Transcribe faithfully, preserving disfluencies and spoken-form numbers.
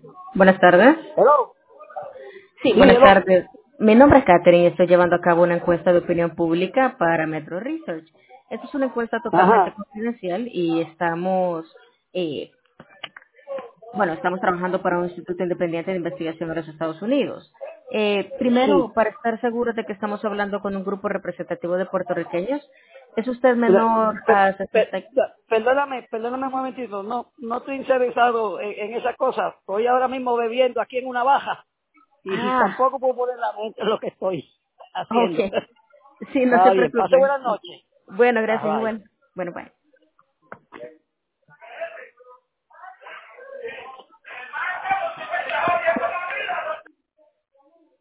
Buenas tardes. Hello. Sí, Sí, buenas hello. tardes. Mi nombre es Catherine y estoy llevando a cabo una encuesta de opinión pública para Metro Research. Esta es una encuesta totalmente Ajá. confidencial y estamos, eh, bueno, estamos trabajando para un instituto independiente de investigación de los Estados Unidos. Eh, primero, Sí. para estar seguros de que estamos hablando con un grupo representativo de puertorriqueños, ¿es usted Pero, menor pe- a pe- sesenta? perdóname, perdóname un momentito. No, no estoy interesado en, en esas cosas. Estoy ahora mismo bebiendo aquí en una baja y, y Ah, tampoco puedo poner la mente en lo que estoy haciendo. ok. Sí, no se Está bien. Pase preocupe. buenas noches. Bueno, Ah, gracias, bye. igual. Bueno, bye.